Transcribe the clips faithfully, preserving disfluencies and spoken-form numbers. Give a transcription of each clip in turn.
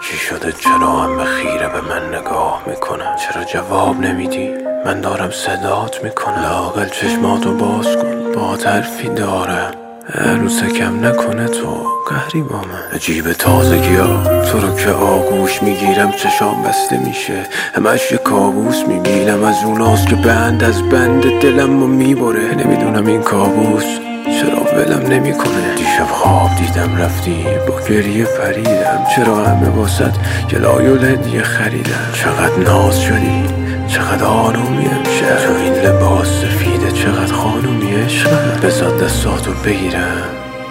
چی شده؟ چرا همه خیره به من نگاه میکنن؟ چرا جواب نمیدی؟ من دارم صدات میکنم. لااقل چشماتو باز کن، با حرفی دارم. عروسکم نکنه تو قهری با من. عجیب تازگی ها تو رو که آغوش میگیرم چشام بسته میشه، همش یه کابوس میبینم از اوناست که بند از بند دلم رو میبره. نمیدونم این کابوس چرا ولم نمیکنه. دیشب خواب دیدم رفتی با گریه پریدم، چرا همه واسد گلای و هدیه خریدم. چقدر ناز شدی، چقدر آرومی امشب، تو این لباس سفیده چقدر خانومی عشقم. بذار دستاتو بگیرم.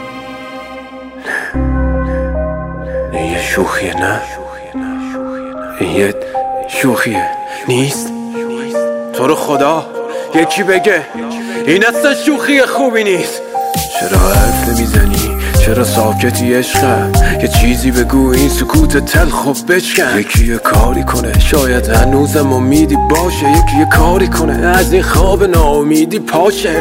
این یه شوخیه نه؟ این یه شوخیه نیست؟ تو رو خدا یکی بگه این اصلا شوخی خوبی نیست. چرا حرف نمیزنی؟ چرا ساکتی عشقم؟ یه چیزی بگو این سکوت تلخ خوب بشکن. یکی یه کاری کنه، شاید هنوزم امیدی باشه. یکی یه کاری کنه از این خواب ناامیدی پاشه.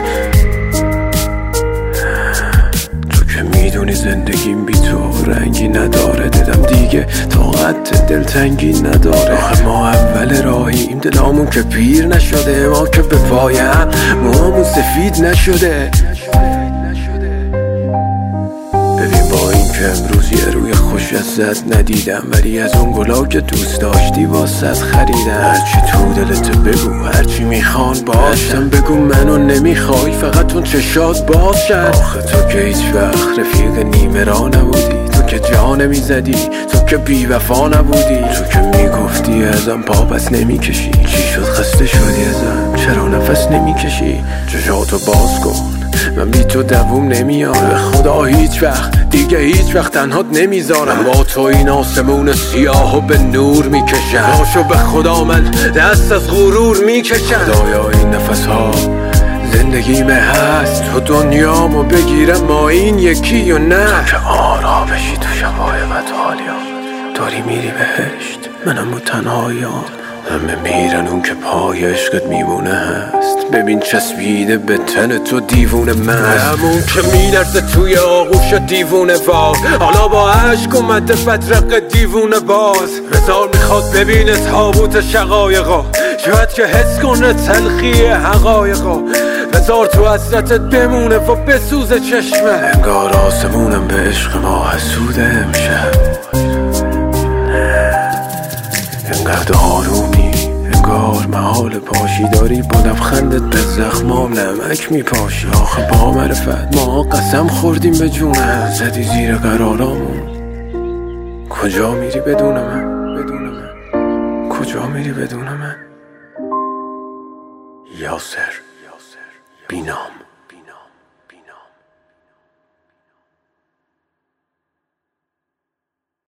تو که میدونی زندگیم بی تو رنگی نداره، دلم دیگه طاقت دلتنگی نداره. آخه ما اول راهیم، دلامون که پیر نشده، ما که به پایم موامون سفید نشده. ببین با این که امروز یه روی خوش ازت ندیدم، ولی از اون گلا که دوست داشتی واسط خریدم. هرچی تو دلت بگو، هرچی میخوان باشم بگو، منو نمیخوای فقط اون چشات باشن. آخه تو که هیچ وقت رفیق نیمه را نبودی، تو که جا نمیزدی، تو که بی وفا نبودی، تو که میگفتی ازم پا پس نمیکشی. چی شد خسته شدی ازم؟ چرا نفس نمیکشی؟ چشاتو باز کن، من بی تو دووم نمیارم. به خدا هیچ وقت دیگه هیچ وقت تنهات نمیذارم. با تو این آسمون سیاهو به نور میکشم. باشو به خدا من دست از غرور میکشم. خدایا این نفس ها زندگیمه هست، تو دنیامو بگیرم ما این یکی و نه. تو که آرا بشی تو شبای بدحالیا، داری میری بهشت منم با تنهاییام. همه میرن اون که پای عشقت میمونه هست. ببین چسبیده به تن تو دیوونه من، همون که میلرزه توی آغوش دیوونه باز. حالا با عشق اومده بدرق دیوونه باز. بذار میخواد ببینه تابوت شقایقا، شاید که حس کنه تلخی حقایقا. بذار تو حسرتت بمونه و بسوزه چشمه. انگار آسمونم به عشق ما حسوده امشب. انقدر آرومی، انگار محال پاشی داری، با لبخندت به زخمام نمک میپاشی. آخه با معرفت ما قسم خوردیم به جونم، زدی زیر قرارامون. کجا میری بدون من؟ بدون من کجا میری بدون من؟ یاسر بینام.